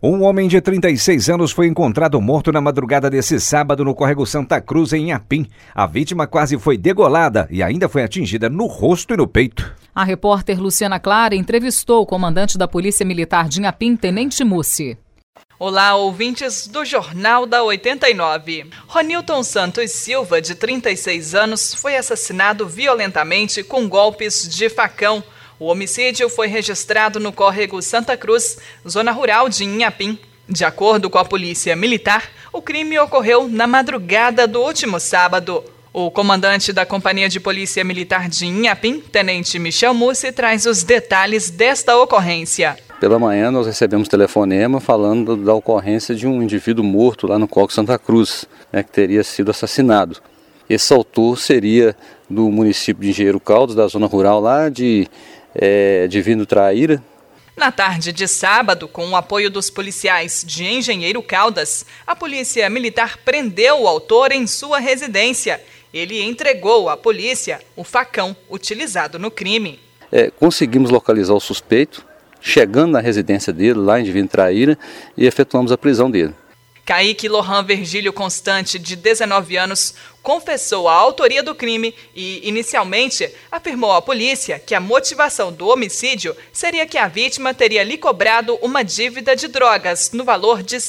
Um homem de 36 anos foi encontrado morto na madrugada desse sábado no córrego Santa Cruz, em Inhapim. A vítima quase foi degolada e ainda foi atingida no rosto e no peito. A repórter Luciana Clara entrevistou o comandante da Polícia Militar de Inhapim, Tenente Mussi. Olá, ouvintes do Jornal da 89. Ronilton Santos Silva, de 36 anos, foi assassinado violentamente com golpes de facão. O homicídio foi registrado no córrego Santa Cruz, zona rural de Inhapim. De acordo com a Polícia Militar, o crime ocorreu na madrugada do último sábado. O comandante da Companhia de Polícia Militar de Inhapim, Tenente Michel Mussi, traz os detalhes desta ocorrência. Pela manhã nós recebemos telefonema falando da ocorrência de um indivíduo morto lá no córrego Santa Cruz, que teria sido assassinado. Esse autor seria do município de Engenheiro Caldas, da zona rural lá de Divino Traíra. Na tarde de sábado, com o apoio dos policiais de Engenheiro Caldas, a Polícia Militar prendeu o autor em sua residência. Ele entregou à polícia o facão utilizado no crime. Conseguimos localizar o suspeito, chegando na residência dele, lá em Divino Traíra, e efetuamos a prisão dele. Kaique Lohan Virgílio Constante, de 19 anos, confessou a autoria do crime e, inicialmente, afirmou à polícia que a motivação do homicídio seria que a vítima teria lhe cobrado uma dívida de drogas no valor de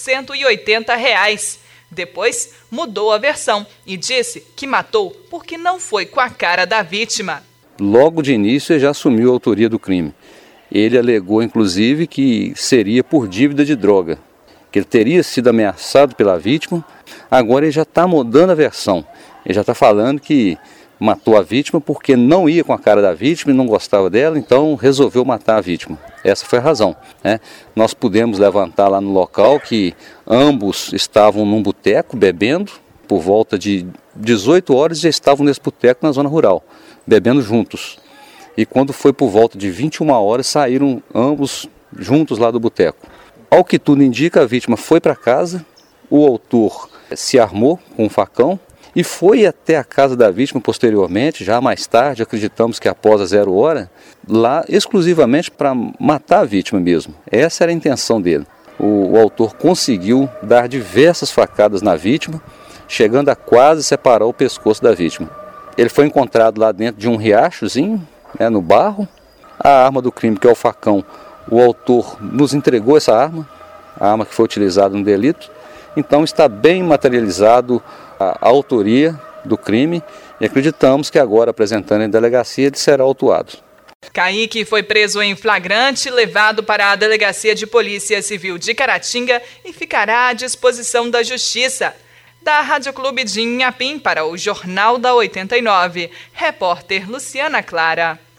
R$180. Depois, mudou a versão e disse que matou porque não foi com a cara da vítima. Logo de início, ele já assumiu a autoria do crime. Ele alegou, inclusive, que seria por dívida de droga, que ele teria sido ameaçado pela vítima. Agora ele já está mudando a versão. Ele já está falando que matou a vítima porque não ia com a cara da vítima e não gostava dela, então resolveu matar a vítima. Essa foi a razão. Nós pudemos levantar lá no local que ambos estavam num boteco bebendo, por volta de 18 horas já estavam nesse boteco na zona rural, bebendo juntos. E quando foi por volta de 21 horas, saíram ambos juntos lá do boteco. Ao que tudo indica, a vítima foi para casa, o autor se armou com um facão e foi até a casa da vítima posteriormente, já mais tarde, acreditamos que após a 0 hora, lá exclusivamente para matar a vítima mesmo. Essa era a intenção dele. O autor conseguiu dar diversas facadas na vítima, chegando a quase separar o pescoço da vítima. Ele foi encontrado lá dentro de um riachozinho, no barro. A arma do crime, que é o facão, o autor nos entregou essa arma, a arma que foi utilizada no delito. Então está bem materializado a autoria do crime e acreditamos que agora, apresentando em delegacia, ele será autuado. Kaique foi preso em flagrante, levado para a Delegacia de Polícia Civil de Caratinga e ficará à disposição da Justiça. Da Rádio Clube de Inhapim para o Jornal da 89, repórter Luciana Clara.